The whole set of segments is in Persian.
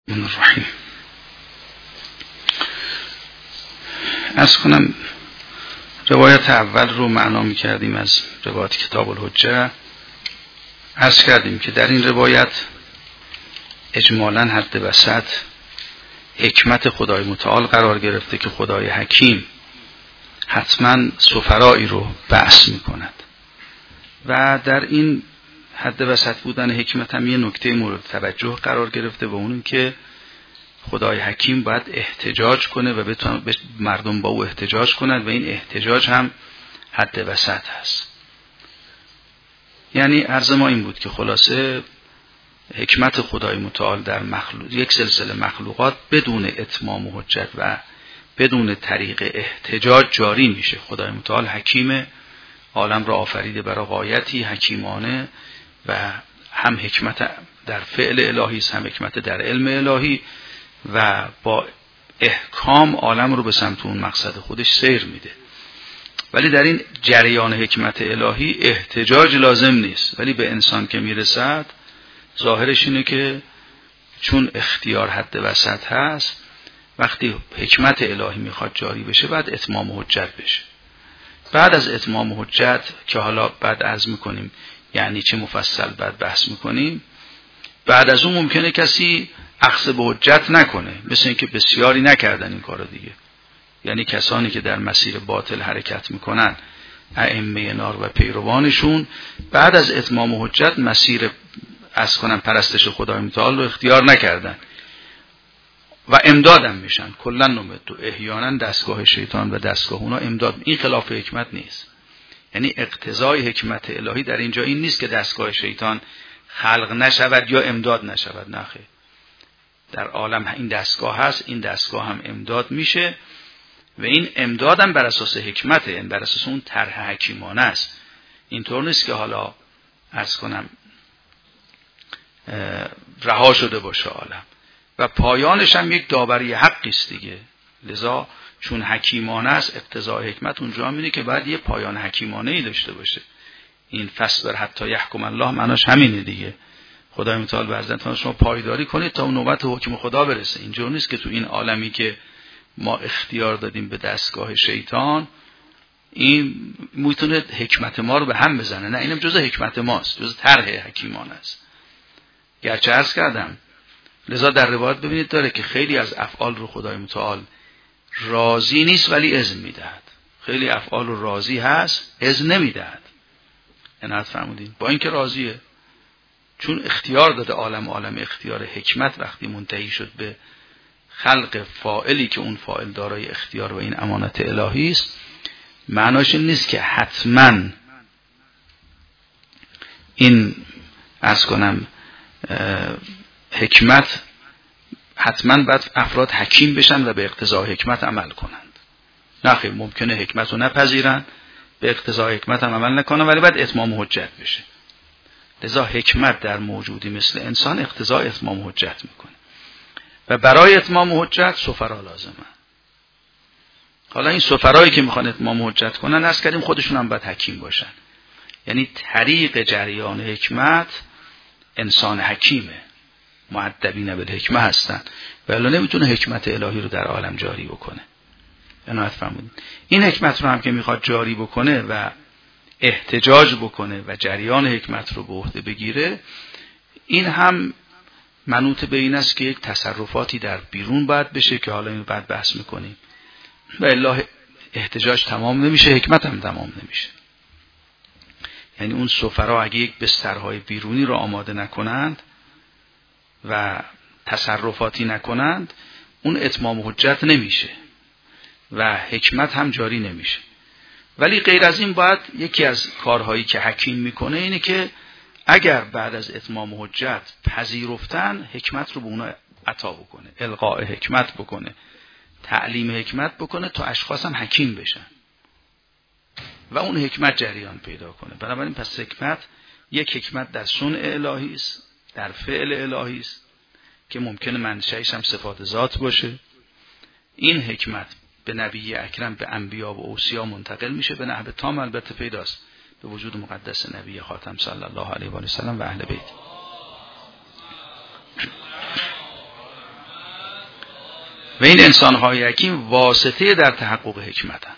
الرحیم. عرض کنم روایت اول رو معنا می کردیم از روایت کتاب الحجه. عرض کردیم که در این روایت اجمالاً حد وسط حکمت خدای متعال قرار گرفته که خدای حکیم حتما سفرایی رو بعث می کند و در این حد وسط بودن حکمت هم یه نکته مورد توجه قرار گرفته و اون که خدای حکیم باید احتجاج کنه و بتونه مردم با او احتجاج کنند و این احتجاج هم حد وسط هست. یعنی عرض ما این بود که خلاصه حکمت خدای متعال در یک سلسله مخلوقات بدون اتمام و حجت و بدون طریق احتجاج جاری میشه. خدای متعال حکیم، عالم را آفریده برای غایتی حکیمانه و هم حکمت در فعل الهی هم حکمت در علم الهی و با احکام عالم رو به سمت اون مقصد خودش سیر میده. ولی در این جریان حکمت الهی احتجاج لازم نیست، ولی به انسان که میرسد ظاهرش اینه که چون اختیار حد وسط هست، وقتی حکمت الهی میخواد جاری بشه بعد اتمام حجت بشه. بعد از اتمام حجت که حالا بعد عرض میکنیم یعنی چه مفصل بعد بحث میکنیم، بعد از اون ممکنه کسی اخذ به حجت نکنه، مثل اینکه بسیاری نکردن این کارو دیگه. یعنی کسانی که در مسیر باطل حرکت میکنن، ائمه نار و پیروانشون، بعد از اتمام حجت مسیر پرستش خدای متعال رو اختیار نکردن و امدادم میشن. کلا نمت و احیانا دستگاه شیطان و دستگاه اونا امداد. این خلاف حکمت نیست. یعنی اقتضای حکمت الهی در اینجا این نیست که دستگاه شیطان خلق نشود یا امداد نشود، نه خیر. در عالم این دستگاه هست، این دستگاه هم امداد میشه و این امداد هم بر اساس حکمته، این بر اساس اون طرح حکیمانه است. اینطور نیست که حالا عرض کنم رها شده باشه عالم و پایانش هم یک داوری حقی است دیگه. لذا چون حکیمانه است اقتضای حکمت اونجا هم اینه که باید یه پایان حکیمانه ای داشته باشه. این فصبر حتی یحکم الله معناش همینه دیگه. خدای متعال برزن شما پایداری کنید تا اون نوبت حکم خدا برسه. اینجور نیست که تو این عالمی که ما اختیار دادیم به دستگاه شیطان این میتونه حکمت ما رو به هم بزنه. نه، اینم جزء حکمت ماست، جزء طرح حکیمانه است. گرچه عرض کردم لذا در روایت ببینید داره که خیلی از افعال رو خدای متعال راضی نیست ولی اذن میدهد. خیلی افعال رو راضی هست اذن نمیدهد. عنایت فرمودین. با اینکه راضیه، چون اختیار داده عالم اختیار حکمت وقتی منتهی شد به خلق فاعلی که اون فاعل دارای اختیار و این امانت الهی است، معناش این نیست که حتما این عرض کنم حکمت حتما باید افراد حکیم بشن و به اقتضای حکمت عمل کنند. نه خیر، ممکنه حکمت رو نپذیرن، به اقتضای حکمت هم عمل نکنن، ولی باید اتمام حجت بشه. لذا حکمت در موجودی مثل انسان اقتضای اتمام حجت میکنه و برای اتمام حجت سفرا لازمه. حالا این سفرایی که میخوان اتمام حجت کنن عرض کردیم خودشون هم باید حکیم باشن. یعنی طریق جریان حکمت انسان حکیمه، مؤدبین بالحکمه هستن و الا نمیتونه حکمت الهی رو در عالم جاری بکنه. عنایت فرمودید. این حکمت رو هم که میخواد جاری بکنه و احتجاج بکنه و جریان حکمت رو به عهده بگیره، این هم منوط به این است که یک تصرفاتی در بیرون باید بشه که حالا اینو بعد بحث میکنیم و الا احتجاج تمام نمیشه، حکمت هم تمام نمیشه. یعنی اون سفرا اگه یک بسترهای بیرونی رو آماده نکنند و تصرفاتی نکنند، اون اتمام حجت نمیشه و حکمت هم جاری نمیشه. ولی غیر از این باید یکی از کارهایی که حکیم میکنه اینه که اگر بعد از اتمام حجت پذیرفتن، حکمت رو به اونا عطا بکنه، القاء حکمت بکنه، تعلیم حکمت بکنه تا اشخاص هم حکیم بشن و اون حکمت جریان پیدا کنه. بنابراین پس حکمت یک حکمت در صنع الهی است، در فعل الهی است که ممکنه منشأش هم صفات ذات باشه. این حکمت به نبی اکرم، به انبیا و اوصیا منتقل میشه به نحو تام، البته پیداست به وجود مقدس نبی خاتم صلی الله علیه و سلم و اهل بیت. و این انسان‌های حکیم واسطه در تحقق حکمتن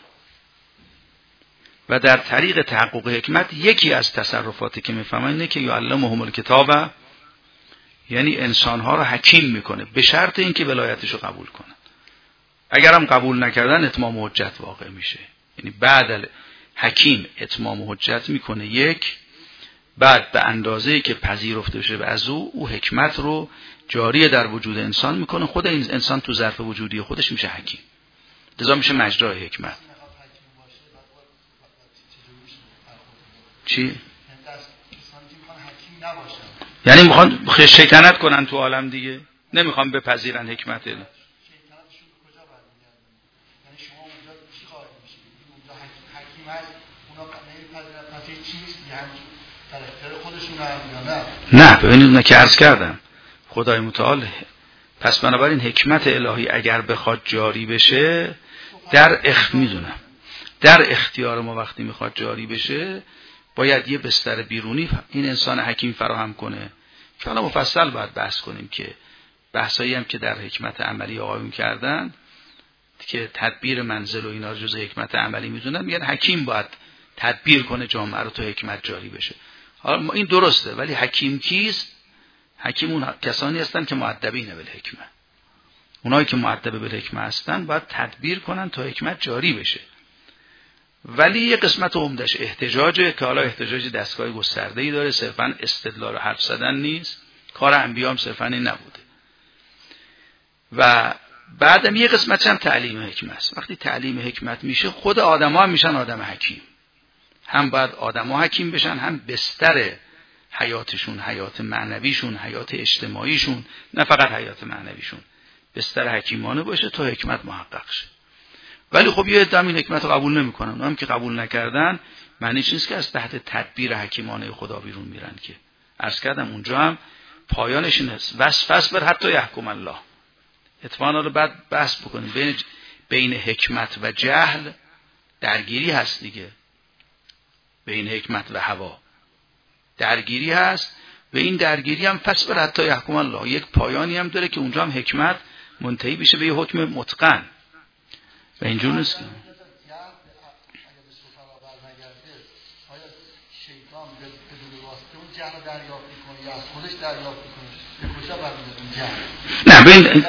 و در طریق تحقق حکمت یکی از تصرفاتی که میفهمن اینه که یعلمهم الکتاب، یعنی انسان‌ها رو حکیم میکنه به شرط اینکه ولایتش رو قبول کنن. اگر هم قبول نکردن اتمام حجت واقع میشه. یعنی بعد حکیم اتمام حجت میکنه یک، بعد به اندازه‌ای که پذیرفته بشه از او حکمت رو جاری در وجود انسان میکنه. خود این انسان تو ظرف وجودی خودش میشه حکیم، لذا میشه مجرای حکمت. چی؟ یعنی میخوان شیطنت کنن تو عالم دیگه، نمیخوان بپذیرن حکمت الهی. نه ببینید اون که عرض کردم خدای متعال. پس بنابراین حکمت الهی اگر بخواد جاری بشه میدونم در اختیار ما وقتی میخواد جاری بشه باید یه بستر بیرونی این انسان حکیم فراهم کنه که حالا مفصل باید بحث کنیم که بحثایی هم که در حکمت عملی آقایون کردن که تدبیر منزل و اینا جزء حکمت عملی میدونن، میگن حکیم باید تدبیر کنه جامعه رو تو حکمت جاری بشه. حالا این درسته، ولی حکیم کیست؟ حکیم اون کسانی هستن که مؤدبین بالحکمه. اونایی که مؤدب بالحکمه هستن باید تدبیر کنن تا حکمت جاری بشه. ولی یه قسمت عمدش احتجاجه که حالا احتجاج دستگاه گسترده‌ای داره، صرفا استدلال و حرف زدن نیست. کار انبیا هم صرفا این نبوده. و بعدم یه قسمتش هم تعلیم حکمت است. وقتی تعلیم حکمت میشه خود آدم‌ها هم میشن آدم حکیم. هم باید آدم‌ها حکیم بشن، هم بستر حیاتشون، حیات معنویشون، حیات اجتماعیشون، نه فقط حیات معنویشون، بستر حکیمانه باشه تا حکمت محقق شه. ولی خب یه عده این حکمت رو قبول نمی‌کنن. اونم که قبول نکردن معنیش نیست که از تحت تدبیر حکیمانه خدا بیرون میرن که. عرض کردم اونجا هم پایانش این است فصبر حتی یحکم الله. اتفاقا رو بعد بحث بکنیم بین حکمت و جهل درگیری هست دیگه. بین حکمت و هوا درگیری هست و این درگیری هم فصبر حتی یحکم الله یک پایانی هم داره که اونجا هم حکمت منتهی بشه به یه حکم متقن. و اینجور نیست که نه ببین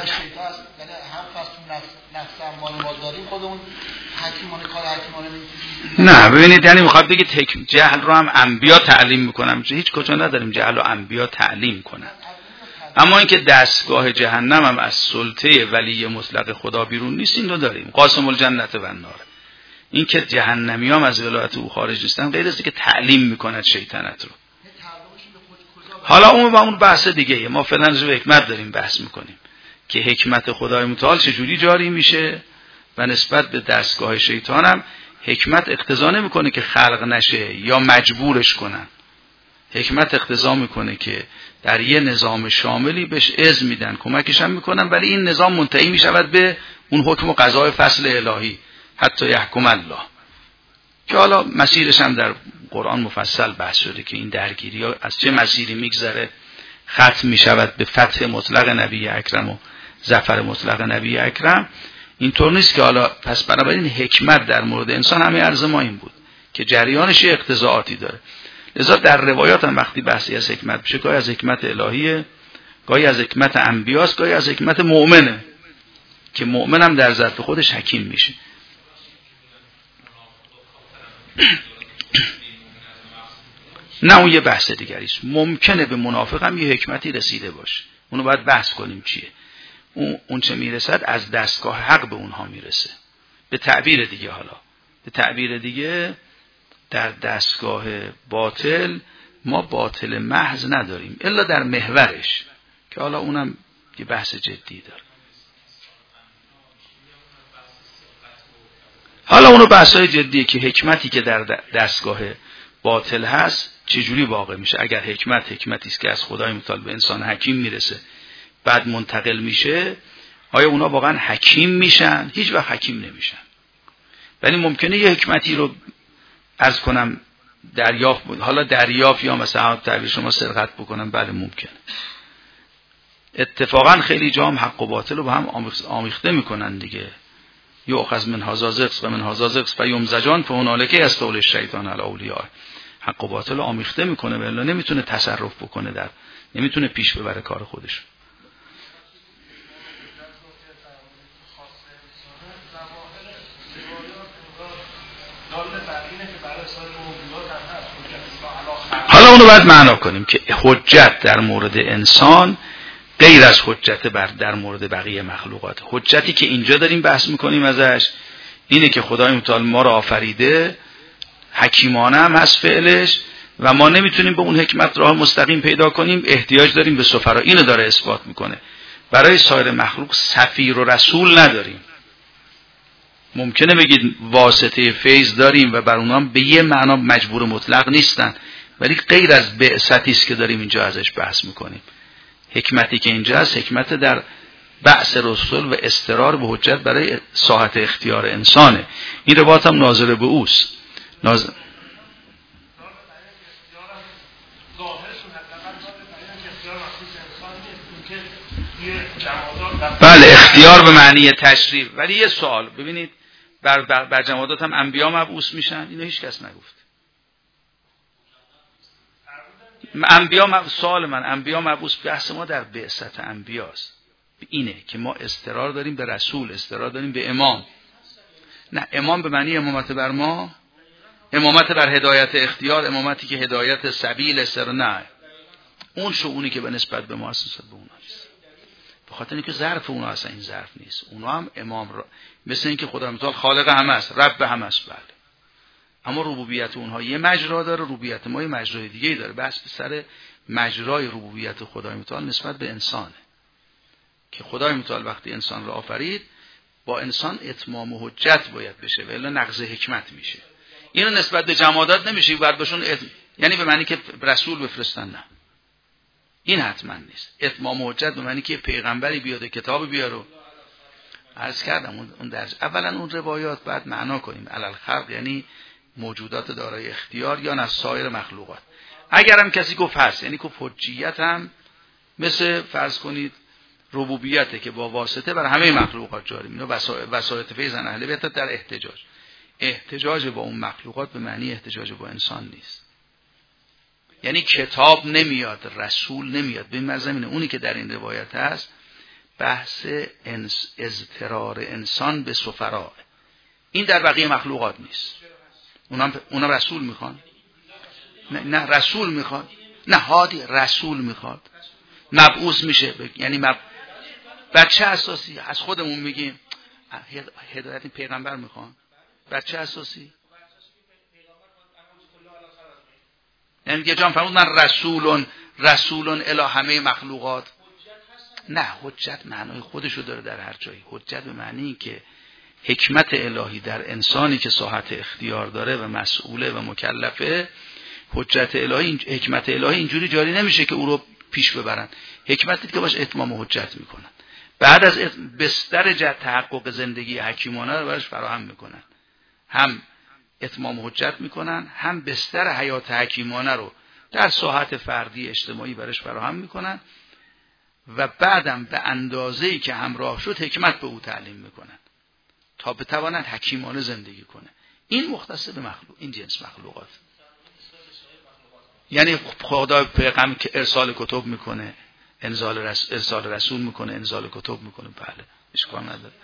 نه ببینید یعنی میخواد بگید جهل رو هم انبیا تعلیم میکنن. هیچ کجا نداریم جهل رو انبیا تعلیم کنن، اما اینکه دستگاه جهنم هم از سلطه ولی مطلق خدا بیرون نیست این رو داریم. قاسم الجنت و النار. این که جهنمیان از ولایت او خارج نیستن غیر از اینکه تعلیم میکند شیطنت رو. حالا اون با اون بحث دیگه ما فعلا راجع به حکمت داریم بحث میکنیم که حکمت خدای متعال چجوری جاری میشه و نسبت به دستگاه شیطان هم حکمت اقتضا نمیکنه که خلق نشه یا مجبورش کنن. حکمت اقتضا میکنه که در یه نظام شاملی بهش اذن میدن، کمکش هم میکنن، ولی این نظام منتهی میشود به اون حکم و قضای فصل الهی حتی یحکم الله که حالا مسیرش هم در قرآن مفصل بحث شده که این درگیری ها از چه مسیری میگذره ختم میشود به فتح مطلق نبی اکرم و ظفر مطلق نبی اکرم. اینطور نیست که حالا پس بنابراین حکمت در مورد انسان همه عرض ما این بود که جریانش اقتضاعاتی داره. لذا در روایات هم وقتی بحثی از حکمت بشه گاهی از حکمت الهیه، گاهی از حکمت انبیاست، گاهی از حکمت مؤمنه که مؤمن هم در ظرف خودش حکیم میشه. نه اون یه بحث دیگری است. ممکنه به منافق هم یه حکمتی رسیده باشه، اونو باید بحث کنیم چیه. اون چه میرسد از دستگاه حق به اونها میرسه. به تعبیر دیگه، حالا به تعبیر دیگه در دستگاه باطل ما باطل محض نداریم الا در محورش که حالا اونم یه بحث جدی داره. حالا اونو بحثای جدیه که حکمتی که در دستگاه باطل هست چجوری واقع میشه. اگر حکمتی است که از خدای متعال به انسان حکیم میرسه بعد منتقل میشه، آیا اونا واقعا حکیم میشن؟ هیچ وقت حکیم نمیشن. ولی ممکنه یه حکمتی رو عرض کنم دریافت، حالا دریافت یا مثلا تعبیر شما سرقت بکنم، بله ممکنه. اتفاقا خیلی جا هم حق و باطل رو با هم آمیخته میکنن دیگه. یؤخذ من هذا زغز و من هذا زغز فیمزجان فهنالک یستولی الشیطان علی اولیاء. حق و باطل رو آمیخته میکنه، ولی نمیتونه تصرف بکنه، نمیتونه پیش ببره کار خودش. حالا اونو باید معنا کنیم که حجت در مورد انسان غیر از حجت در مورد بقیه مخلوقات. حجتی که اینجا داریم بحث میکنیم ازش اینه که خدای متعال ما را آفریده، حکیمانه هم هست فعلش و ما نمیتونیم به اون حکمت راه مستقیم پیدا کنیم، احتیاج داریم به سفرا. اینو داره اثبات میکنه. برای سایر مخلوق سفیر و رسول نداریم. ممکنه بگید واسطه فیض داریم و بر اونها به یه معنا مجبور مطلق نیستن، ولی غیر از بعثتی است که داریم اینجا ازش بحث میکنیم. حکمتی که اینجا هست حکمت در بعث رسول و استقرار به حجت برای ساحت اختیار انسانه. این روایت هم ناظر به اوست. بله اختیار به معنی تشریف. ولی یه سوال ببینید، بر جمادات هم انبیا مبعوث میشن؟ اینو هیچ کس نگفت. سوال من انبیا مبعوث، بحث ما در بعثت انبیاست. اینه که ما استقرار داریم به رسول، استقرار داریم به امام. نه امام به معنی امامت بر ما، امامت بر هدایت اختیار، امامتی که هدایت سبیل سر، نه اون شؤونی که به نسبت به ما هست نسبت به اونها نیست. به خاطر اینکه ظرف اونها اصلا این ظرف نیست. اونها هم امام را مثل اینکه خدا متعال خالق همه است، رب همه است، بله، اما ربوبیت اونها یه مجرا داره، ربوبیت ما یه مجرای دیگه‌ای داره. بحث سر مجرای ربوبیت خدای متعال نسبت به انسانه که خدای متعال وقتی انسان را آفرید با انسان اتمام و حجت باید بشه و الا نقض حکمت میشه. اینو نسبت به جمادات نمیشه بعد بهشون یعنی به معنی که رسول بفرستن، نه این حتما نیست. اتمام و حجت به معنی که پیغمبری بیاد کتاب بیاره. عرض کردم اون درج اولا اون روایات بعد معنا کنیم علل خلق، یعنی موجودات دارای اختیار یا نه سایر مخلوقات. اگرم کسی گفت هست، یعنی گفت حجیت هم مثل فرض کنید ربوبیته که با واسطه بر همه مخلوقات جاری اینو وسایط فیضن اهل بیت در احتجاج با اون مخلوقات به معنی احتجاج با انسان نیست. یعنی کتاب نمیاد، رسول نمیاد. به این زمینه اونی که در این روایت هست بحث اضطرار انسان به سفرا، این در بقیه مخلوقات نیست. اونم رسول میخوان؟ نه رسول میخواد، نه هادی رسول میخواد، مبعوث میشه. یعنی بر چه اساسی؟ از خودمون میگیم هدایت پیغمبر میخوان. بر چه اساسی؟ یعنی که جان فرمود من رسولون الی همه مخلوقات. نه حجت معنای خودشو داره در هر جایی. حجت به معنی که حکمت الهی در انسانی که ساحت اختیار داره و مسئوله و مکلفه، حجت الهی، حکمت الهی اینجوری جاری نمیشه که او رو پیش ببرن. حکمتی که باش اتمام حجت میکنن، بعد از بستر تحقق زندگی حکیمانه رو براش فراهم میکنن. هم اتمام حجت میکنن، هم بستر حیات حکیمانه رو در ساحت فردی اجتماعی براش فراهم میکنن و بعدم به اندازه‌ای که همراه شد حکمت به او تعلیم میکنن تا بتواند حکیمانه زندگی کنه. این مختص به مخلوق، این جنس مخلوقات. یعنی خدا پیغمبر که ارسال کتب میکنه، ارسال رسول میکنه، انزال کتب میکنه، بله اشکال نداره.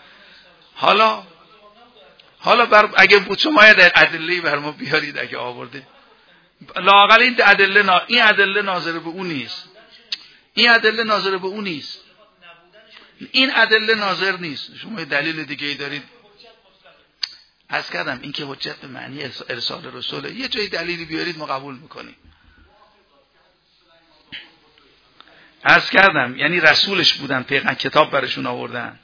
حالا اگه بود شما ادله بر ما بیارید، اگه آورده لااقل این ادله ناظر به اون نیست. این ادله ناظر به اون نیست. این ادله ناظر نیست. شما دلیل دیگه ای دارید. عرض کردم این که حجت به معنی ارسال رسوله، یه جای دلیلی بیارید ما قبول میکنیم. عرض کردم یعنی رسولش بودن، پیغمبر کتاب برشون آوردن،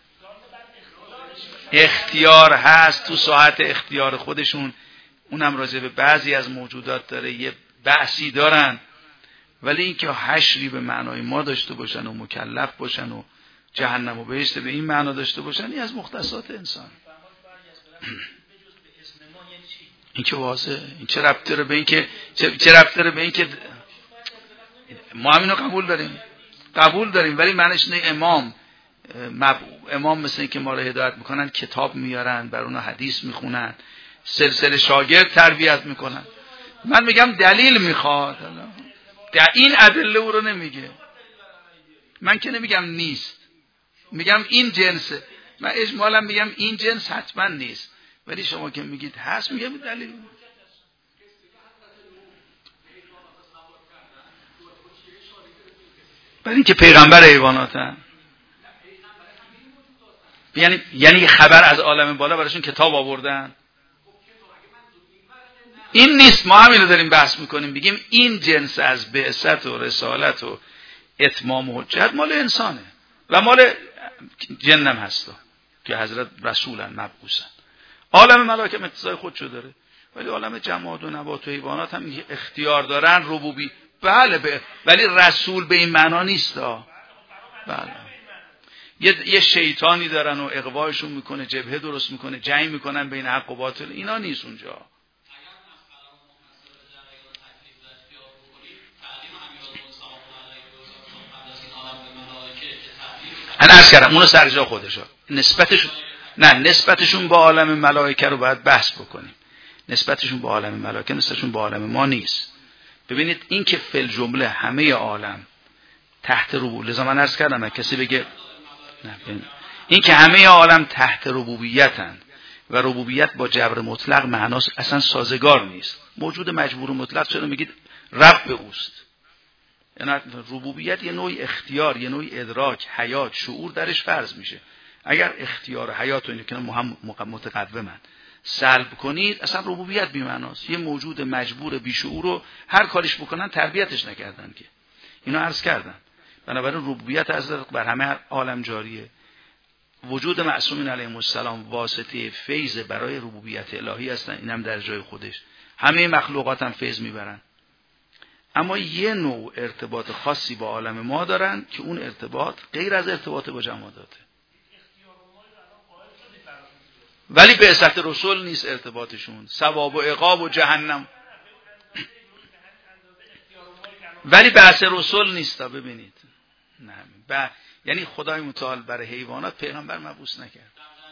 اختیار هست تو ساحت اختیار خودشون. اونم راجع به بعضی از موجودات داره یه بحثی دارن، ولی اینکه حشری به معنای ما داشته باشن و مکلف باشن و جهنم و بهشت به این معنا داشته باشن، این از مختصات انسان. این که واضحه. این چه ربط داره به این که ما همینو قبول داریم. قبول داریم، ولی معنیش نه امام مثل این که ما رو هدایت میکنن کتاب میارن، بر اونها حدیث میخونن، سلسله شاگرد تربیت میکنن. من میگم دلیل میخواد، این ادله او رو نمیگه. من که نمیگم نیست، میگم این جنسه. من اجمالا میگم این جنس حتما نیست، ولی شما که میگید هست، میگم دلیل. برای اینکه پیغمبر حیواناتن، یعنی خبر از عالم بالا براشون کتاب آوردن. این نیست، ما همین رو داریم بحث میکنیم، بگیم این جنس از بعثت و رسالت و اتمام و حجت مال انسانه و مال جنم هستا که حضرت رسولن مبعوثن. عالم ملائکه اقتضای خودشو داره، ولی عالم جماد و نبات و حیوانات هم اختیار دارن، ربوبی. بله ولی رسول به این معنا نیست. بله یه شیطانی دارن و اغوایشون میکنه، جبهه درست میکنه، جنگ میکنن بین حق و باطل، اینا نیست اونجا. من عرض کردم اونو سر جا خودشا، نسبتشون با عالم ملائکه رو باید بحث بکنیم. نسبتشون با عالم ملائکه نسبتشون با عالم ما نیست. ببینید این که فل جمله همه عالم تحت ربوبیت، لذا من عرض کردم کسی بگه نه، این که همه عالم تحت ربوبیتن و ربوبیت با جبر مطلق معناس اصلا سازگار نیست. موجود مجبور مطلق چرا میگید رب اوست؟ یعنی ربوبیت یه نوع اختیار، یه نوع ادراک، حیات، شعور درش فرض میشه. اگر اختیار حیات رو که متقدمن سلب کنید، اصلا ربوبیت بی معناست. یه موجود مجبور بی شعور رو هر کاریش بکنن تربیتش نکردن که. اینو عرض کردم. بنابراین ربوبیت از بر همه عالم جاریه. وجود معصومین علیهم السلام واسطه فیض برای ربوبیت الهی هستن، اینم در جای خودش. همه مخلوقات هم فیض میبرن، اما یه نوع ارتباط خاصی با عالم ما دارن که اون ارتباط غیر از ارتباط با جماداته. ولی بعثت رسول نیست ارتباطشون، ثواب و عقاب و جهنم. ولی بعث رسول نیست. ببینید نه یعنی خدای متعال برای حیوانات پیغمبر مبعوث نکرد.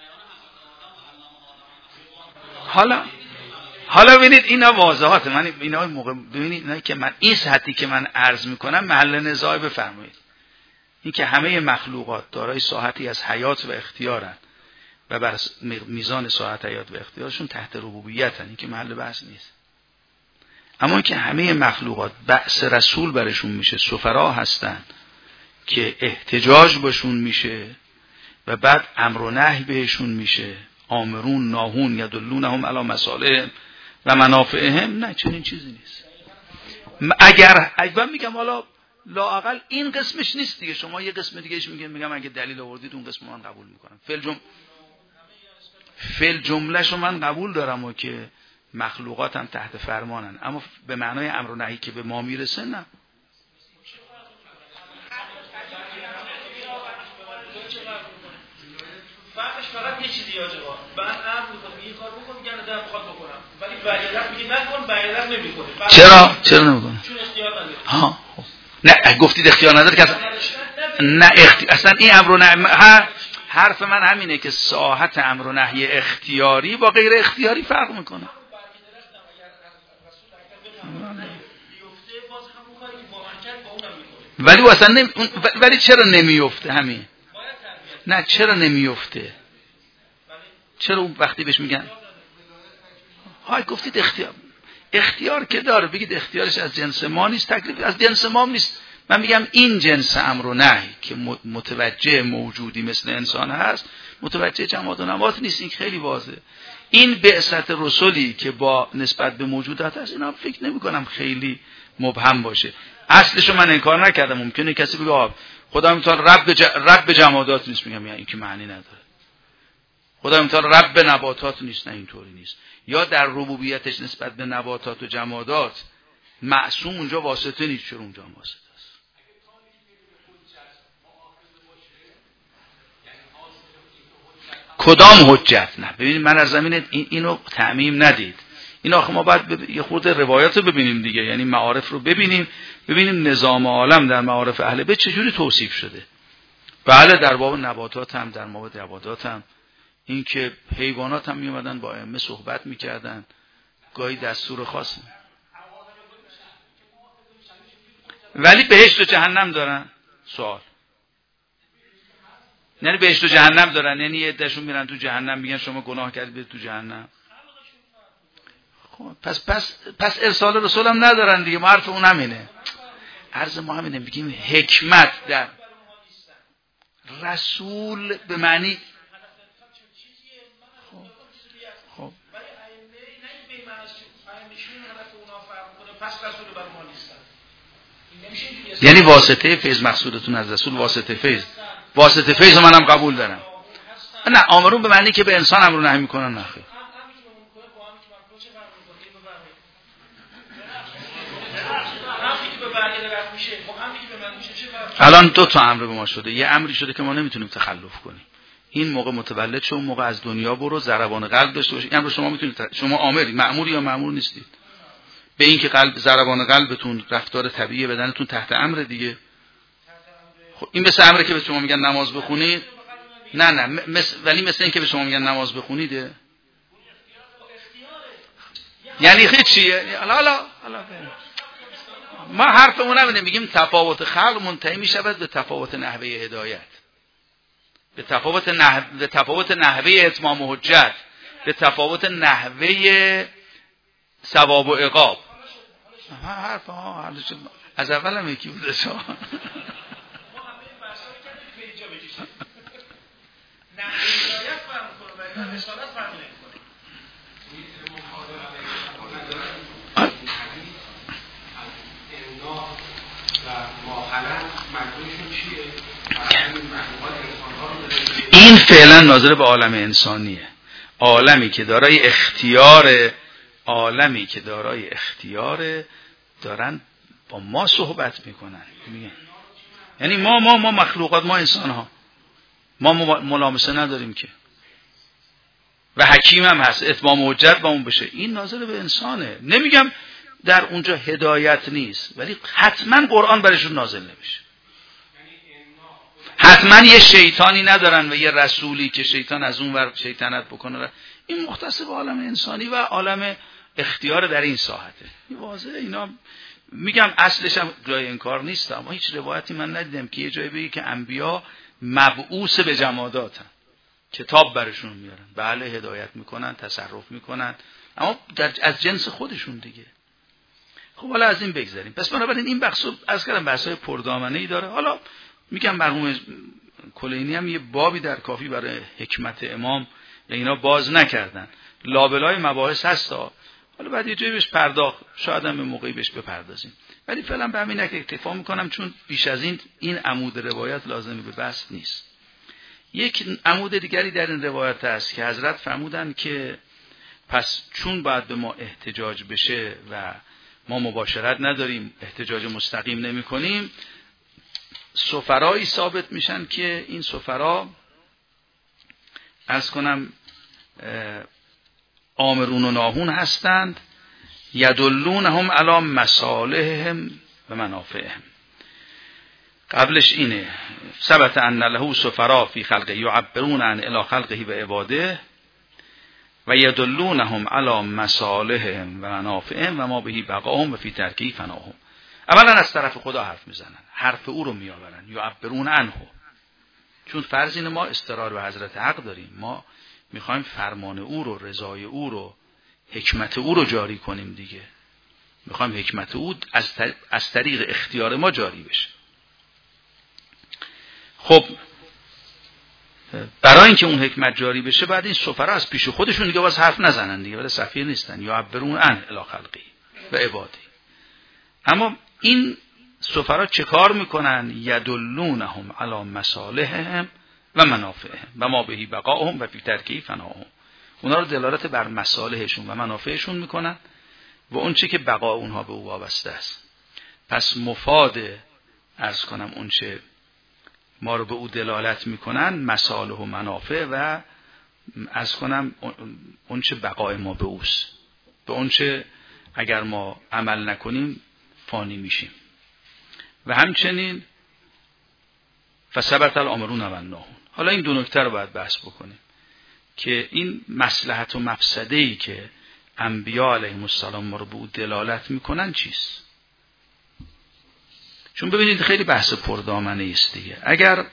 حالا ببینید اینا واضحات. من اینا موقع ببینید اینا که من این سطحی که من عرض میکنم محل نزاع بفرمایید. این که همه مخلوقات دارای ساحتی از حیات و اختیارن و بر میزان ساحت حیات و اختیارشون تحت ربوبیتن، این که محل بحث نیست. اما این که همه مخلوقات بعث رسول برشون میشه، سفرا هستن که احتجاج باشون میشه و بعد امر و نهی بهشون میشه، آمرون ناهون یدلونهم علی مصالحهم و منافعهم، نه چنین چیزی نیست. اگر میگم حالا لااقل این قسمش نیست دیگه، شما یه قسم دیگهش میگم اگه دلیل آوردید اون قسم من قبول میکنم. فعل جملهشو من قبول دارم و که مخلوقات هم تحت فرمانن، اما به معنای امر و نهی که به ما میرسه نه. فرقش فقط یه چیزی آجبا من امر میکنم این کار بکن، میگن نه بخواد بکنم، ولی بعیدت میگه نکن، بعیدت نمیکنه. چرا نمیکنه؟ چون اختیار نداره. نه گفتید اختیار نداره که اصلا این امر و نهی، حرف من همینه که ساحت امر و نهی اختیاری با غیر اختیاری فرق میکنه. ولی چرا نمیفته همین؟ نه چرا نمیفته؟ چرا اون وقتی بهش میگن گفتید اختیار که داره، بگید اختیارش از جنس ما نیست، تکلیف از جنس ما نیست. من میگم این جنس امر و نهی که متوجه موجودی مثل انسان هست، متوجه جماد و نبات نیست. این خیلی واضحه. این بعثت رسولی که با نسبت به موجودات هست، اینا فکر نمی کنم خیلی مبهم باشه. اصلشو من انکار نکردم. ممکنه کسی بگه خدا متعال رب جمادات نیست، میگم یعنی این که معنی نداره. خدا متعال رب نباتات نیست، نه اینطوری نیست. یا در ربوبیتش نسبت به نباتات و جمادات معصوم اونجا واسطه نیست، چرا اونجا واسطه است؟ کدام حجت؟ نه ببینید من از زمین اینو تعمیم ندید. این آخه ما باید یه خورده روایات رو ببینیم دیگه، یعنی معارف رو ببینیم ببینیم نظام عالم در معارف اهل بیت چجوری توصیف شده. بله در باب نباتات هم، در باب جوادات هم، این که حیوانات هم میومدن با ائمه صحبت میکردن، گاهی دستور خاص، ولی بهشت و جهنم دارن. سوال یعنی بهشت و جهنم دارن، یعنی یه عده‌شون میرن تو جهنم میگن شما گناه کردید برید تو جهنم. خب پس ارسال رسول هم ندارن دیگه. ما حرف اون همینه، عرض ما همینه، میگیم حکمت در رسول به معنی خب یعنی واسطه فیض مقصودتون از رسول واسطه فیض، واسطه فیض منم قبول دارم. نه آمرون به معنی که به انسان امر نهی میکنن. نه خیر. الان دو تا امر به ما شده. یه امری شده که ما نمیتونیم تخلف کنیم. این موقع متولد شو، موقع از دنیا برو، ضربان قلب داشته باشی. این امر شما میتونید، شما آمری، مأموری یا مأمور نیستید. به این که قلب، ضربان قلبتون، رفتار طبیعی بدنتون تحت امر دیگه. خب این مثل امره که به شما میگن نماز بخونید. نه ولی مثل این که به شما میگن نماز بخونیده. یعنی چیه؟ حالا ما حرفمون همینه، میگیم تفاوت خلق منتهی میشود به تفاوت نحوه هدایت، به تفاوت نحوه اتمام حجت، به تفاوت نحوه ثواب و عقاب. حرف از اول هم یکی بوده شما. این فعلا ناظر به عالم انسانیه. عالمی که دارای اختیار دارن با ما صحبت میکنن. یعنی ما مخلوقات، ما انسان ها، ما ملامسه نداریم که، و حکیم هم هست، اتمام حجت با اون بشه. این ناظر به انسانه. نمیگم در اونجا هدایت نیست، ولی حتما قرآن برشون نازل نمیشه. حتما یه شیطانی ندارن و یه رسولی که شیطان از اون ور شیطنت بکنه. این مختص به عالم انسانی و عالم اختیار در این ساحته. این واضحه. اینا میگم اصلش هم جای انکار نیست، اما هیچ روایتی من ندیدم که یه جایی بگه که انبیا مبعوث به جماداتن، کتاب برشون میارن، بله هدایت میکنن، تصرف میکنن، اما از جنس خودشون دیگه. خب حالا از این بگذاریم. پس بنابراین این بحثو از کردم بحثای پردامنه‌ای داره. حالا میگم مرحوم کلینی هم یه بابی در کافی برای حکمت امام یا اینا باز نکردن. لابلای مباحث هستا. حالا بعد یه جایی بهش پرداخت، شاید هم به موقعی بهش بپردازیم. ولی فعلا به همین اکتفا میکنم، چون بیش از این عمود روایت لازمی به بحث نیست. یک عمود دیگری در این روایت هست که حضرت فرمودن که پس چون باید به ما احتجاج بشه و ما مباشرت نداریم، احتجاج مستقیم نمی کنیم، سفرایی ثابت میشن که این سفرا از کنم آمرون و ناهون هستند، یدلونهم علی مصالحهم و منافعهم. قبلش اینه ثبت ان له سفرا فی خلقه یعبرون عن الی خلقه و عباده و یدلونهم علی مصالحهم و منافعهم و ما بهی بقاهم و فی ترکه فناهم. اولا از طرف خدا حرف میزنن، حرف او رو میآورن، یعبرون عنه. چون فرض اینه ما استقرار به حضرت حق داریم، ما میخوایم فرمان او رو، رضای او رو، حکمت او رو جاری کنیم دیگه. میخوایم حکمت او از طریق اختیار ما جاری بشه. خب برای اینکه اون حکمت جاری بشه بعد این سفرا از پیش خودشون دیگه باز حرف نزنن دیگه، ولی سفیر نیستن. یعبرون عن الی خلقه و عباده. اما این سفرا چه کار میکنن؟ یدلونهم علی مصالحهم و منافعهم و ما بهی بقاهم و فی ترکه فناهم. اونا رو دلالت بر مصالحشون و منافعشون میکنن و اون چه که بقا اونها به او وابسته است. پس مفاد عرض کنم اون چه ما رو به او دلالت میکنن مصالح و منافع و عرض کنم اون چه بقای ما به اوست، به اون چه اگر ما عمل نکنیم فانی میشیم. و همچنین فثبت الامرون و الناهون. حالا این دو نکته رو باید بحث بکنیم که این مصلحت و مفسده‌ای که انبیا علیهم السلام ما رو به او دلالت میکنن چیست؟ چون ببینید خیلی بحث پردامنه است دیگه. اگر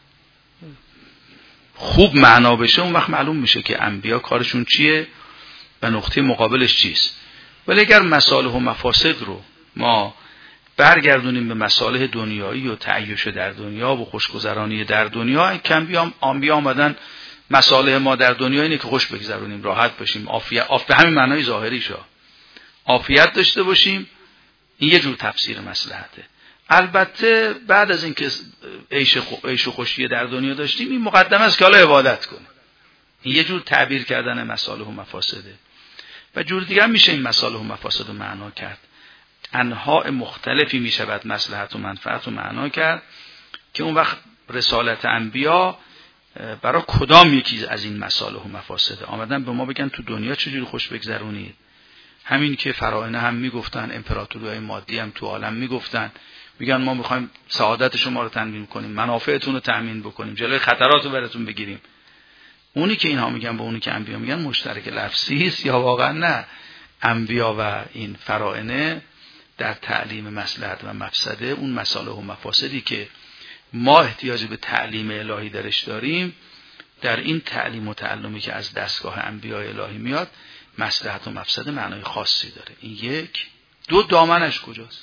خوب معنا بشه اون وقت معلوم میشه که انبیا کارشون چیه و نقطه مقابلش چیست. ولی اگر مصالح و مفاسد رو ما برگردونیم به مصالح دنیایی و تعیش در دنیا و خوشگذرانی در دنیا، که انبیا آمدن مصالح ما در دنیا اینه که خوش بگذرونیم، راحت باشیم، عافیت، به همین معنای ظاهریشه، عافیت داشته باشیم. این یه جور تفسیر مصلحته. البته بعد از اینکه عیش و خوشی در دنیا داشتیم، این مقدمه است که حالا عبادت کنیم. این یه جور تعبیر کردن مصالح و مفاسده. و جور دیگه هم میشه این مصالح و مفاسد رو معنا کرد. انواع مختلفی میشود مصلحت و منفعت رو معنا کرد که اون وقت رسالت انبیا برای کدام یکی از این مصالح و مفاسد آمدن به ما بگن تو دنیا چجوری خوش بگذرونید. همین که فراعنه هم میگفتن، امپراتوری‌های مادی هم تو عالم میگفتن، میگن ما میخوایم سعادت شما رو تامین کنیم، منافعتون رو تامین بکنیم، جلوی خطرات رو براتون بگیریم. اونی که اینها میگن با اونی که انبیا میگن مشترک لفظی است یا واقعا نه؟ انبیا و این فراعنه در تعلیم مصلحت و مفسده، اون مصالح و مفاسدی که ما احتیاج به تعلیم الهی درش داریم، در این تعلیم و تعلمی که از دستگاه انبیاء الهی میاد، مصلحت و مفسده معنای خاصی داره. این یک. دو، دامنش کجاست؟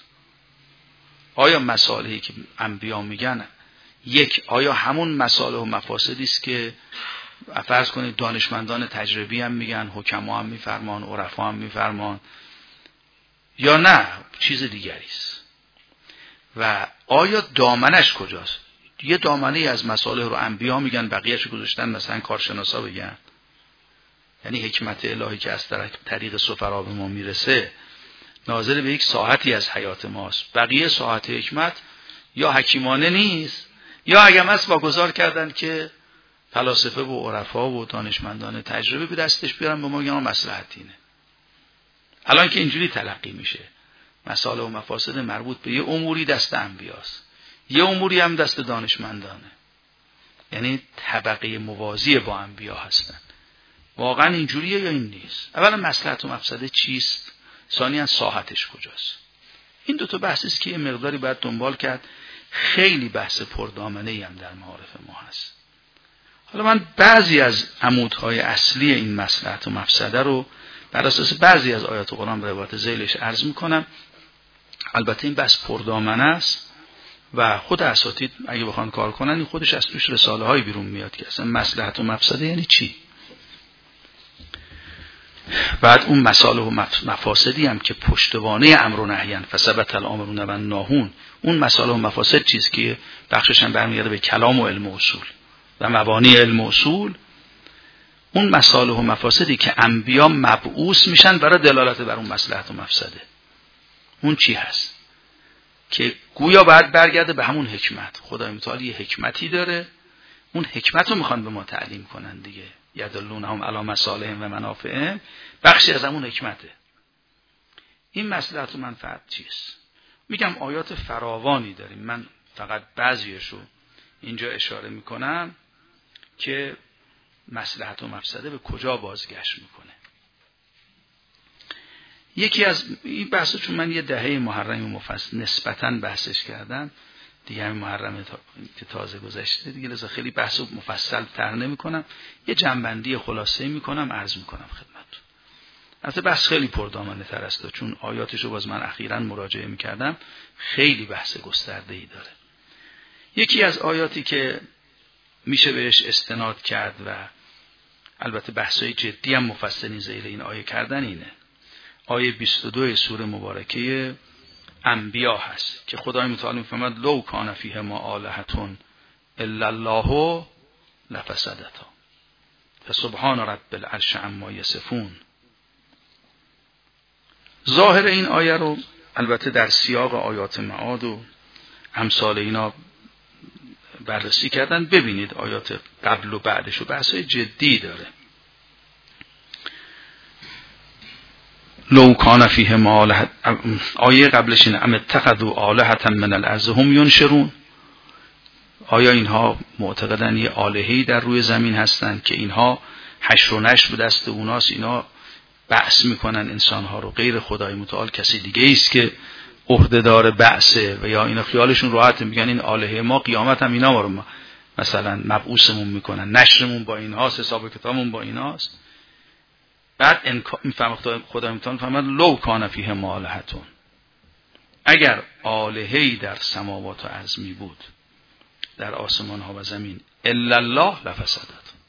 آیا مصالحی که انبیا میگن یک، آیا همون مصالح و مفاسدی است که فرض کنید دانشمندان تجربی هم میگن، حکما هم میفرمان، عرفا هم میفرمان، یا نه چیز دیگری است؟ و آیا دامنش کجاست؟ یه دامنه از مصالح رو انبیا میگن، بقیه‌اش گذاشتن مثلا کارشناسا بگن. یعنی حکمت الهی که از طریق سفرا به ما میرسه ناظر به یک ساعتی از حیات ماست. بقیه ساعت حکمت یا حکیمانه نیست، یا اگر هست واگذار کردن که فلاسفه و عرفا و دانشمندان تجربه به دستش بیارن به ما بگن مصلحت اینه. الان که اینجوری تلقی میشه، مصالح و مفاسد مربوط به یه اموری دست انبیاست، یه اموری هم دست دانشمندانه، یعنی طبقه موازی با انبیا هستن. واقعا اینجوریه یا این نیست؟ اولا مصلحت و مفسده چیست؟ ثانیاً ساحتش کجاست؟ این دو تا بحثی است که یه مقداری باید دنبال کرد. خیلی بحث پردامنه‌ای هم در معارف ما هست. حالا من بعضی از عمودهای اصلی این مصلحت و مفسده رو بر اساس بعضی از آیات قرآن به روایت ذیلش عرض میکنم. البته این بحث پردامنه است و خود اساتید اگه بخوان کار کنن این خودش از توش رساله های بیرون میاد که اصلا مصلحت و مفسده یعنی چی. بعد اون مصالح و مفاسدی هم که پشتوانه امر و نهی ان فثبت الامرون و الناهون، اون مصالح و مفاسد چیست که بخشش هم برمیگرده به کلام و علم و اصول و مبانی علم و اصول. اون مصالح و مفاسدی که انبیا مبعوث میشن برای دلالت بر اون مصلحت و مفسده، اون چی هست که گویا باید برگرده به همون حکمت. خدای متعال یه حکمتی داره، اون حکمت رو میخوان به ما تعلیم کنن دیگه. یدلونهم علی مصالحهم و منافعهم، بخشی از همون حکمته. این مصلحت و منفعت چیست؟ میگم آیات فراوانی داریم، من فقط بعضیش رو اینجا اشاره میکنم که مصلحت و مفسده به کجا بازگشت میکنه. یکی از این بحث، چون من یه دهه محرم مفصل نسبتاً بحثش کردم دیگه، همین محرم که تازه گذشته دیگه، لذا خیلی بحث مفصل تر نمی کنم، یه جنبندی خلاصه می کنم عرض می کنم خدمتتون. البته بحث خیلی پردامنه تر است، چون آیاتشو باز من اخیراً مراجعه می کردم، خیلی بحث گسترده‌ای داره. یکی از آیاتی که میشه بهش استناد کرد و البته بحثای جدی هم مفصلین ذیل این آیه کردن اینه، آیه 22 سوره مبارکه انبیا هست که خدای متعال میفرماد لو کان فیهما آلهة الا الله لفسدتا فسبحان رب العرش عما یصفون. ظاهر این آیه رو البته در سیاق آیات معاد و امثال اینا بررسی کردن. ببینید آیات قبل و بعدش و بحثای جدی داره. لو کان فیهم آلهة، آیه قبلش اینه ام اتخذوا آلهة من الارض هم ینشرون، آیا اینها معتقدن یه آلهه‌ای در روی زمین هستند که اینها حشر و نشر به دست اوناست، اینا بعث میکنن انسانها رو، غیر خدای متعال کسی دیگه است که عهده‌دار بعثه، و یا اینا خیالشون راحت میگن این آلهه ما قیامت هم اینا ما رو مثلا مبعوثمون میکنن، نشرمون با اینهاست، حساب کتابمون با اینهاست. بعد خدای متعال فرمود لو کان فیهم آلهة، اگر آلهه‌ای در سماوات و ارض می بود، در آسمان ها و زمین، الا الله لفسدت،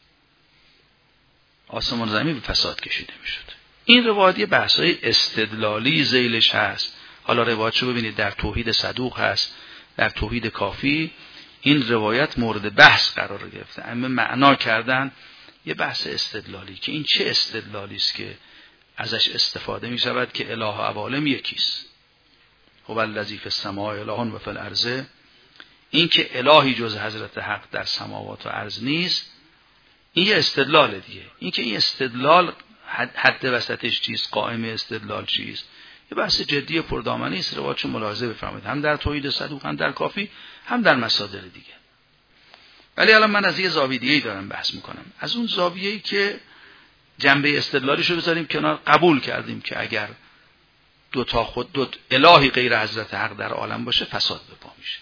آسمان زمین به فساد کشیده میشد. این روایت بحث‌های استدلالی ذیلش هست. حالا روایتشو ببینید در توحید صدوق هست، در توحید کافی این روایت مورد بحث قرار گرفته، اما معنا کردن یه بحث استدلالی که این چه استدلالی است که ازش استفاده می شود که اله و عوالم یکیست، هو الذی فی السماء اله و فی الارض، این که الهی جز حضرت حق در سماوات و ارض نیست، این یه استدلال دیگه. این که این استدلال حد وسطش چیست، قائم استدلال چیست، یه بحث جدی پردامنی است. روایتشو ملاحظه بفرمایید، هم در توحید صدوق، هم در کافی، هم در مصادر دیگه. ولی الان من از یه زاویه دیگه‌ای دارم بحث میکنم، از اون زاویه‌ای که جنبه استدلالیشو بذاریم کنار، قبول کردیم که اگر دو الهی غیر حضرت حق در عالم باشه فساد به پا میشه،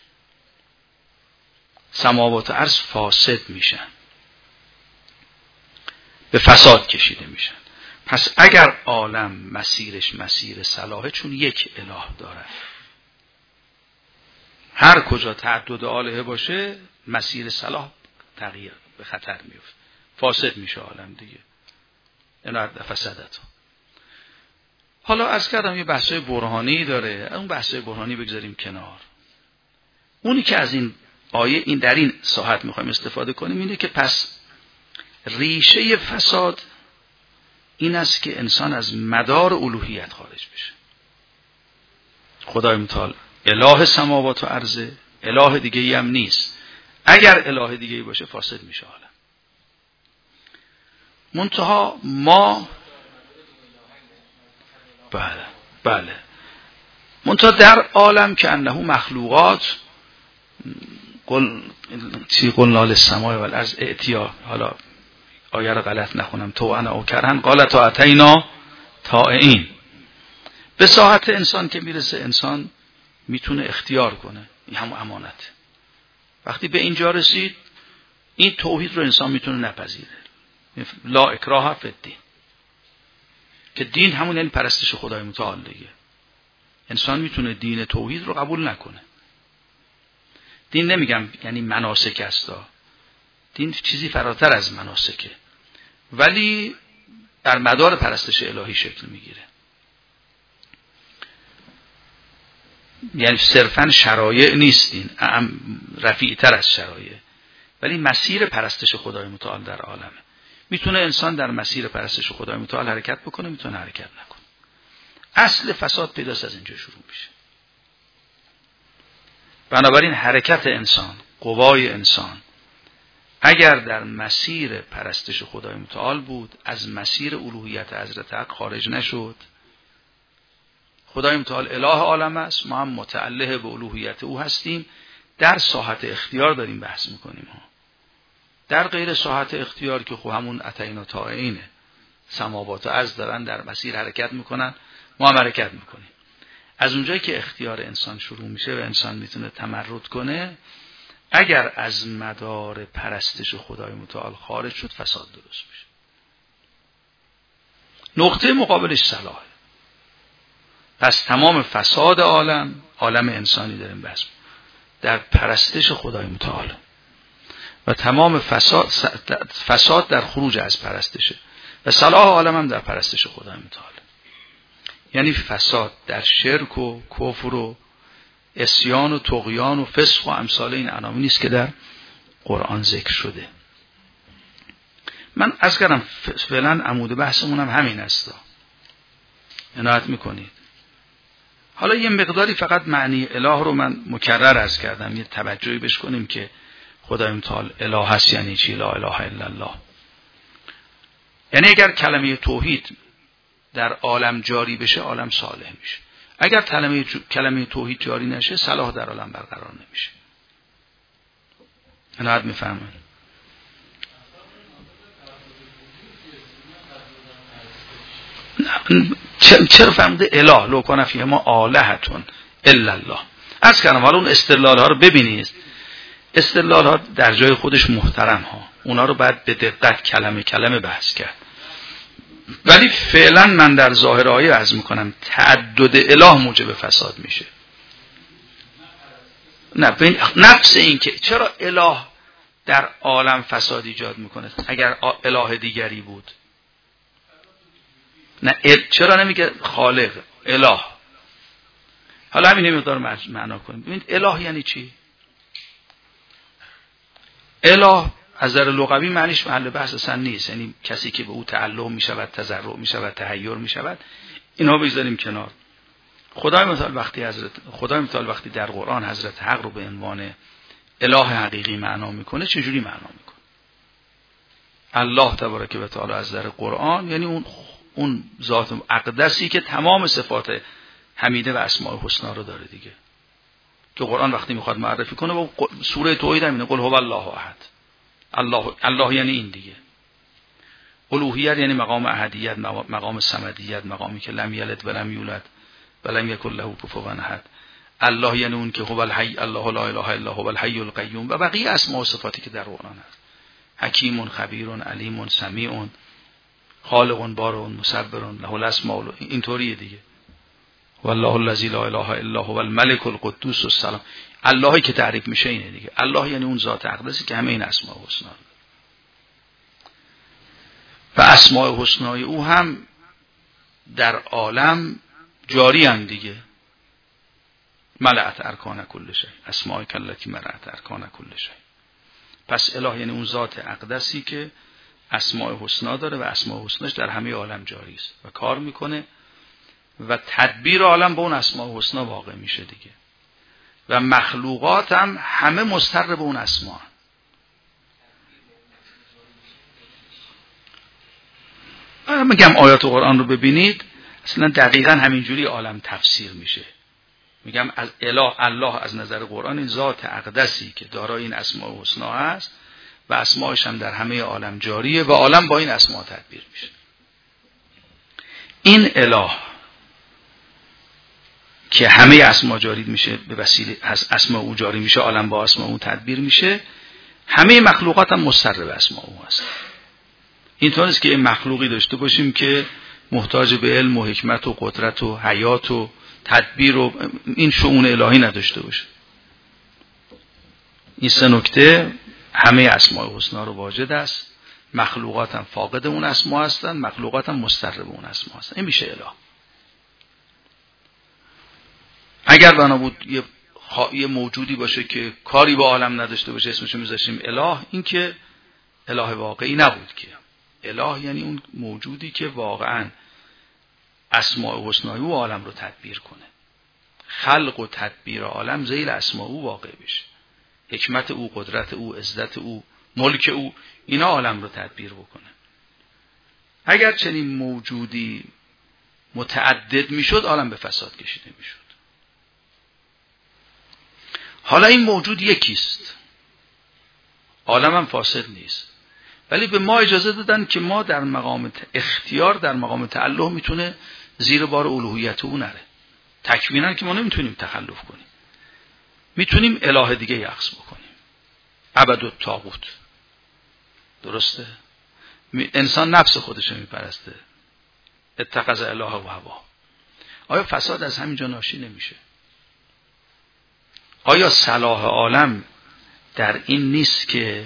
سماوات و ارض فاسد میشن، به فساد کشیده میشن. پس اگر عالم مسیرش مسیر صلاحه، چون یک اله داره، هر کجا تعدد آلهه باشه مسیر صلاح تغییر به خطر میفته، فاسد میشه عالم دیگه. اینا فسادت. حالا از کردم یه بحثای برهانی داره، اون بحثای برهانی بگذاریم کنار. اونی که از این آیه این در این ساحت میخوایم استفاده کنیم اینه که پس ریشه فساد این است که انسان از مدار الوهیت خارج بشه. خدای متعال اله سماوات و ارض، اله دیگه ای هم نیست. اگر اله دیگه ای باشه فاسد میشه عالم. منتها ما بله منتها در عالم که انه مخلوقات قلنا للسماء والارض ائتیا، حالا آیه رو غلط نخونم، تو انا او کرهن قالت اتینا طائعین. به ساحت انسان که میرسه انسان میتونه اختیار کنه، این هم امانت. وقتی به اینجا رسید این توحید رو انسان میتونه نپذیره، لا اکراه فی الدین، که دین همون یعنی پرستش خدای متعال دیگه. انسان میتونه دین توحید رو قبول نکنه. دین نمیگم یعنی مناسک است، دین چیزی فراتر از مناسکه، ولی در مدار پرستش الهی شکل میگیره. یعنی صرفا شرایع نیست دین، رفیع تر از شرایع، ولی مسیر پرستش خدای متعال در عالمه. میتونه انسان در مسیر پرستش خدای متعال حرکت بکنه، میتونه حرکت نکنه. اصل فساد پیداست از اینجا شروع میشه. بنابراین حرکت انسان، قوای انسان اگر در مسیر پرستش خدای متعال بود، از مسیر الوهیت حضرت حق خارج نشد. خدای متعال اله عالم است، ما هم متعلق به الوهیت او هستیم، در ساحت اختیار داریم بحث میکنیم ها. در غیر ساحت اختیار که خب همون اتینا طائعینه، سماوات و ارض دارن در مسیر حرکت میکنن، ما هم حرکت میکنیم. از اونجایی که اختیار انسان شروع میشه و انسان میتونه تمرد کنه، اگر از مدار پرستش خدای متعال خارج شد فساد درست میشه. نقطه مقابلش صلاحه. پس تمام فساد عالم انسانی داریم بحث در پرستش خدای متعال، و تمام فساد در خروج از پرستشه، و صلاح عالم هم در پرستش خدای متعال. یعنی فساد در شرک و کفر و عصیان و طغیان و فسق و امثال این عناوین نیست که در قرآن ذکر شده. من عرض کردم فعلا عمود بحثمون هم همین است، عنایت میکنید. حالا یه مقداری فقط معنی اله رو من مکرر عرض کردم، یه توجهی بهش کنیم که خدای متعال اله هست یعنی چی، لا اله الا الله. یعنی اگر کلمه توحید در عالم جاری بشه عالم صالح میشه. اگر کلمه توحید جاری نشه صلاح در عالم برقرار نمیشه. عنایت میفهمن؟ چرا فهمده اله لو کان فیهما آلهة الا الله؟ از کردم حالا اون استدلال ها رو ببینید، استدلال ها در جای خودش محترم ها، اونا رو باید به دقت کلمه کلمه بحث کرد. ولی فعلا من در ظاهر آیه عرض میکنم تعدد اله موجب فساد میشه. نه نفس این که چرا اله در عالم فساد ایجاد میکنه اگر اله دیگری بود؟ نه چرا نمیگه خالق اله؟ حالا همین مقدار معنا کنیم. ببینید اله یعنی چی؟ اله از نظر لغوی معنیش محل بحث اصلا نیست، یعنی کسی که به او تعلق میشود، تضرع میشود، تحیر میشود. اینها بگذاریم کنار. خدای متعال وقتی در قرآن حضرت حق رو به عنوان اله حقیقی معنا میکنه چجوری معنا میکنه؟ الله تبارک و تعالی از نظر قرآن یعنی اون ذات اقدسی که تمام صفات حمیده و اسماء الحسنا رو داره دیگه، که قرآن وقتی میخواد معرفی کنه با سوره توحید همینه، قل هو الله احد. الله یعنی این دیگه. الوهیت یعنی مقام احدیت، مقام صمدیت، مقامی که لم یلد و لم یولد و لم یکن له کفوا احد. الله یعنی اون که هو الحی، الله لا اله الا هو الحی القیوم و بقیه اسماء و صفاتی که در قرآن هست. حکیم، خبیر، علیم، سمیع، خالق، بارئ، مصور، له الاسماء، اینطوریه دیگه. والله الذی لا اله الا هو الملک القدوس السلام. اللهی که تعریف میشه اینه دیگه. الله یعنی اون ذات اقدسی که همه این اسماء و حسنا و اسماء حسنای او هم در عالم جاری هم دیگه. ملأت ارکان کل شیء، اسماء کلتی ملأت ارکان کل شیء. پس اله یعنی اون ذات اقدسی که اسماء حسنا داره و اسماء حسناش در همه عالم جاری است و کار میکنه و تدبیر عالم با اون اسماء حسنا واقع میشه دیگه. و مخلوقات هم همه مضطر به اون اسماء. میگم آیات قرآن رو ببینید اصلا دقیقاً همینجوری عالم تفسیر میشه. میگم از الله از نظر قرآن این ذات اقدسی که دارای این اسماء حسنا هست و اسماءش هم در همه عالم جاریه و عالم با این اسماء تدبیر میشه. این اله که همه اسماء جاری میشه، به وسیله اسماء او جاری میشه، عالم با اسماء او تدبیر میشه، همه مخلوقات هم مضطر به اسماء او هست. اینطور است که این مخلوقی داشته باشیم که محتاج به علم و حکمت و قدرت و حیات و تدبیر و این شؤون الهی نداشته باشه. این سه نکته همه اسماء حسنا رو واجد است. مخلوقات هم فاقد اون اسماء هستند، مخلوقات هم مضطر به اون اسماء هستند. این میشه اله. اگر بنا بود یه موجودی باشه که کاری با عالم نداشته باشه اسمشو میذاشتیم اله، این که اله واقعی نبود. که اله یعنی اون موجودی که واقعا اسماء حسنای او عالم رو تدبیر کنه، خلق و تدبیر عالم ذیل اسماء او واقع بشه، حکمت او، قدرت او، عزت او، ملک او، اینا عالم رو تدبیر بکنه. اگر چنین موجودی متعدد میشد عالم به فساد کشیده میشد. حالا این موجود یکیست، عالم هم فاسد نیست، ولی به ما اجازه دادن که ما در مقام اختیار، در مقام تعلق میتونه زیر بار الوهیت او نره. تکوینا که ما نمیتونیم تخلف کنیم، میتونیم اله دیگه یخص بکنیم. عبد الطاغوت، درسته؟ انسان نفس خودش رو میپرسته، اتخذ اله و هوا. آیا فساد از همینجا ناشی نمیشه؟ آیا صلاح عالم در این نیست که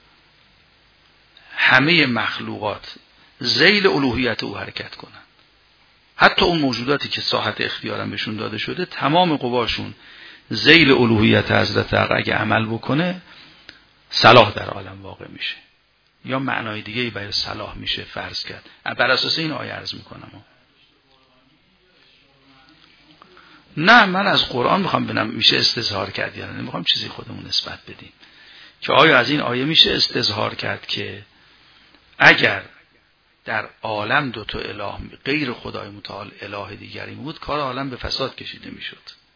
همه مخلوقات ذیل الوهیت او حرکت کنن؟ حتی اون موجوداتی که ساحت اختیارم بهشون داده شده تمام قواشون ذیل الوهیت حضرت حق اگه عمل بکنه صلاح در عالم واقع میشه. یا معنای دیگه برای صلاح میشه فرض کرد. بر اساس این آیه عرض میکنم. نه، من از قرآن میخوام ببینم میشه استظهار کرد یا نه، میخوام چیزی خودمون نسبت بدیم که آیا از این آیه میشه استظهار کرد که اگر در عالم دو تا اله غیر خدای متعال اله دیگری بود، کار عالم به فساد کشیده میشد.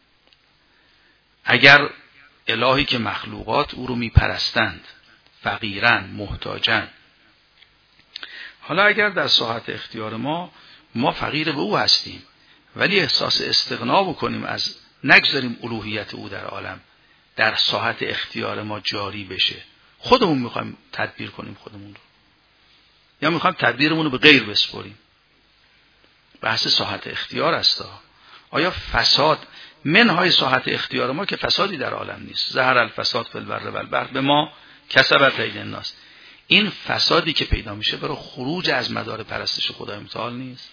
اگر الهی که مخلوقات او رو میپرستند، فقیرن، محتاجن. حالا اگر در ساحت اختیار ما فقیر به او هستیم، ولی احساس استغنا بکنیم از، نگذاریم الوهیت او در عالم در ساحت اختیار ما جاری بشه، خودمون میخوایم تدبیر کنیم خودمون رو، یا میخوایم تدبیرمون رو به غیر بسپاریم. بحث ساحت اختیار است. آیا فساد منهای ساحت اختیار ما که فسادی در عالم نیست، ظهر الفساد فی البر والبحر بما کسبت ایدی الناس، این فسادی که پیدا میشه برای خروج از مدار پرستش خدای متعال نیست.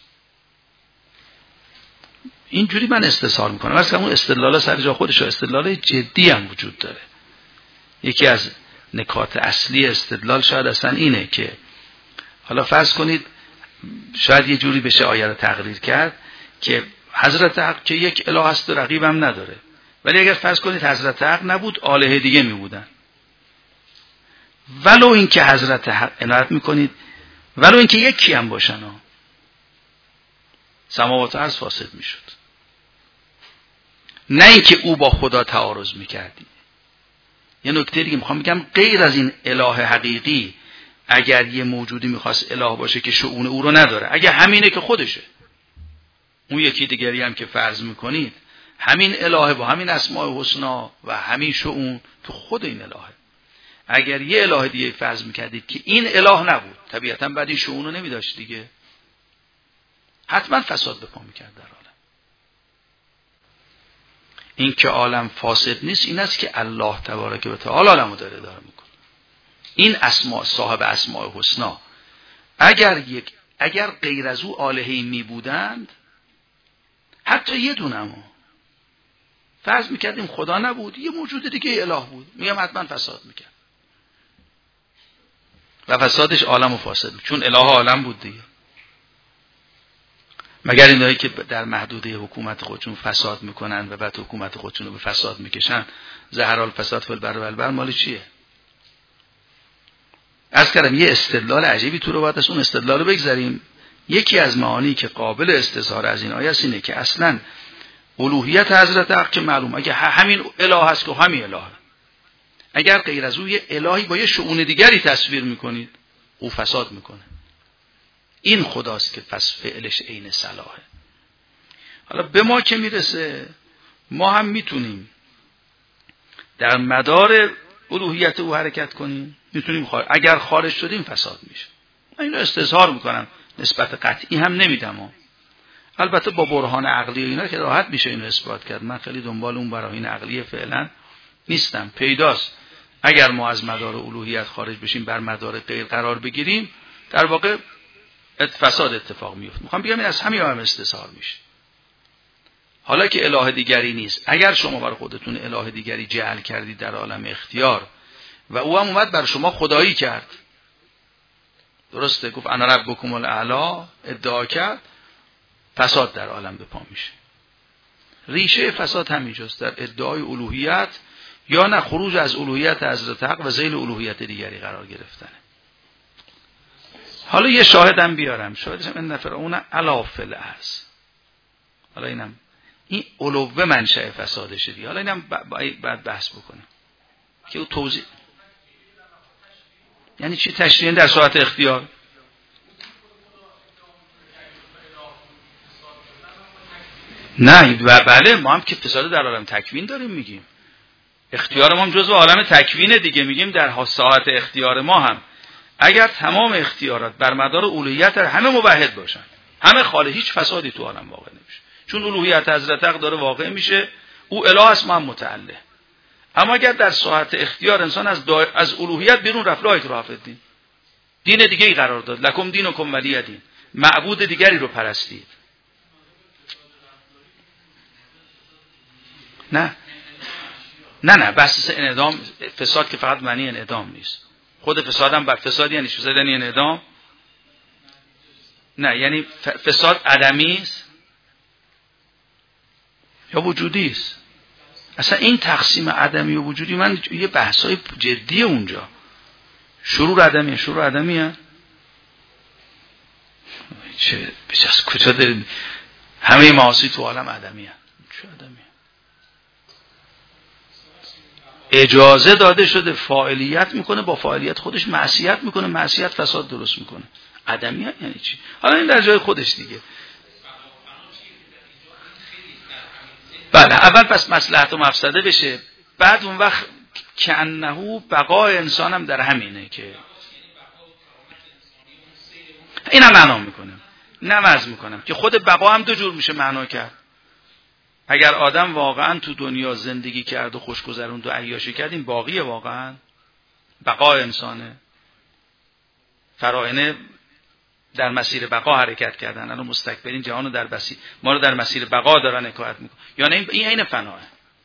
اینجوری من استدلال میکنم. اصلا اون استدلال سر جا خودش استدلال جدی هم وجود داره. یکی از نکات اصلی استدلال شاید اصلا اینه که حالا فرض کنید شاید یه جوری بشه آیه رو تقریر کرد که حضرت حق که یک اله هست و رقیب هم نداره، ولی اگر فرض کنید حضرت حق نبود آله دیگه می بودن، ولو این که حضرت حق عنایت میکنید، ولو این که یکی هم باشن سماوات و ارض فاسد میشد. نه اینکه او با خدا تعارض میکردی. یه نکته دیگه میخوام بگم، غیر از این اله حقیقی اگر یه موجودی میخواست اله باشه که شؤون او رو نداره، اگر همینه که خودشه، اون یکی دیگری هم که فرض میکنید همین اله با همین اسماء حسنا و همین شؤون تو خود این الهه، اگر یه اله دیگه فرض میکردید که این اله نبود، طبیعتا بعد این شؤون رو نمیداشت دیگه، حتما فساد به پا میکرد در عالم. این که عالم فاسد نیست این است که الله تبارک و تعالی عالمو داره اداره میکنه. این اسماء، صاحب اسماء حسنا، اگر غیر از او آلهه‌ای می بودند، حتی یه دونمو فرض میکردیم خدا نبود، یه موجود دیگه اله بود، میگم حتما فساد میکرد و فسادش عالمو فاسد میکرد، چون اله عالم بود دیگه. مگر اینایی که در محدوده حکومت خودشون فساد میکنن و بعد حکومت خودشون رو به فساد میکشن، ظهر الفساد فی البر والبحر مال چیه؟ عرض کردم یه استدلال عجیبی تو رو باید از اون استدلال رو بگذاریم. یکی از معانی که قابل استظهار از این آیه است اینه که اصلا الوهیت حضرت حق که معلوم، اگه همین اله هست که همین اله، اگر غیر از او یه الهی با یه شؤون دیگری تصویر میکنید، او فساد میکنه. این خداست که پس فعلش عین صلاحه. حالا به ما که میرسه، ما هم میتونیم در مدار الوهیت او حرکت کنیم، میتونیم اگر خارج شدیم فساد میشه. من اینو استظهار میکنم، نسبت قطعی هم نمیدم. البته با برهان عقلی و اینا که راحت میشه اینو اثبات کرد. من خیلی دنبال اون براهین عقلی فعلا نیستم. پیداست اگر ما از مدار الوهیت خارج بشیم، بر مدار غیر قرار بگیریم، در واقع فساد اتفاق میفته. میخوام بگم این از همین هم استظهار میشه. حالا که اله دیگری نیست، اگر شما برای خودتون اله دیگری جعل کردید در عالم اختیار و او هم اومد بر شما خدایی کرد، درسته، گفت انا ربکم الاعلی، ادعا کرد، فساد در عالم به پا میشه. ریشه فساد همینجاست، در ادعای الوهیت یا نه خروج از الوهیت حضرت حق و ذیل الوهیت دیگری قرار گرفتنه. حالا یه شاهدم بیارم، شاهدش هم ان فرعون علا فی الارض. حالا اینم این علوه منشأ فسادشه دیگه. حالا اینم بعد بحث بکنم که او توضیح یعنی چی تشریع در ساعت اختیار. نه و بله، ما هم که فساد در عالم تکوین داریم میگیم، اختیار ما هم جزو عالم تکوینه دیگه. میگیم در ساعت اختیار ما هم اگر تمام اختیارات بر مدار الوهیت همه موحد باشن، همه خالق، هیچ فسادی تو عالم واقع نمیشه، چون الوهیت حضرت حق داره واقع میشه، او اله است، ما هم متعله. اما اگر در ساعت اختیار انسان از الوهیت بیرون رفت، لا اکراه فی الدین، دین دیگه ای قرار داد، لکم دینکم ولی دین، معبود دیگری رو پرستید. نه بحث انعدام فساد که فقط معنی انعدام نیست، خود فساد هم بر فساد یعنی چی؟ فساد یعنی انعدام؟ نه، یعنی فساد عدمی است یا وجودی است. اصلا این تقسیم عدمی و وجودی من یه بحثای جدی اونجا. شرور عدمیه چه بچس کجا دارید؟ همه معاصی تو عالم عدمی هست. چه عدمی؟ اجازه داده شده فاعلیت میکنه، با فاعلیت خودش معصیت میکنه، معصیت فساد درست میکنه. عدمی یعنی چی؟ حالا این در جای خودش دیگه. بله اول پس مصلحت و مفسده بشه، بعد اون وقت که انه بقای انسان هم در همینه که اینم معنا میکنم، نمز میکنم که خود بقا هم دو جور میشه معنا کرد. اگر آدم واقعا تو دنیا زندگی کرد و خوش گذروند و عیاشی کرد، این باقیه، واقعا بقای انسانه. فراعنه در مسیر بقا حرکت کردن، الان مستکبرین جهان رو در مسیر، ما رو در مسیر بقا دارن حکایت میکنن. یعنی این عین فناه،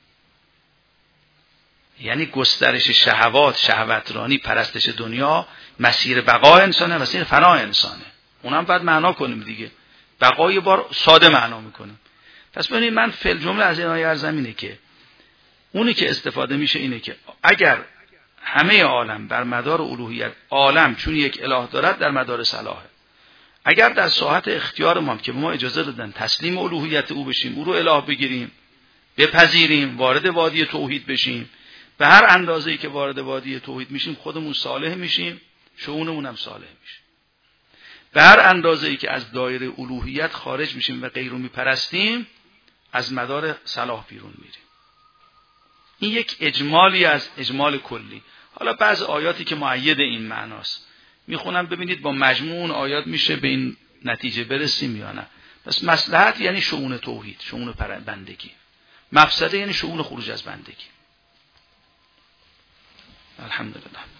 یعنی گسترش شهوات، شهوترانی، پرستش دنیا مسیر بقا انسانه، مسیر فنا انسانه. اونم باید معنا کنیم دیگه. بقا یه بار ساده معنا میکنیم. پس ببینید من فی الجمله از این آیه ارزم اینه که اونی که استفاده میشه اینه که اگر همه عالم بر مدار الوهیت، عالم چون یک اله دارد در مدار صلاحه، اگر در ساحت اختیار ما که به ما اجازه دادن تسلیم الوهیت او بشیم، او رو اله بگیریم، بپذیریم، وارد وادی توحید بشیم، به هر اندازه‌ای که وارد وادی توحید میشیم خودمون صالح میشیم، شؤونمون هم صالح میشه. به هر اندازه‌ای که از دایره الوهیت خارج میشیم و غیر رو میپرستیم، از مدار صلاح بیرون میریم. این یک اجمالی از اجمال کلی. حالا بعض آیاتی که مؤید این معناست میخونم، ببینید با مجموع آیات میشه به این نتیجه برسیم یا نه. پس مصلحت یعنی شؤون توحید، شؤون بندگی. مفسده یعنی شؤون خروج از بندگی. الحمدلله.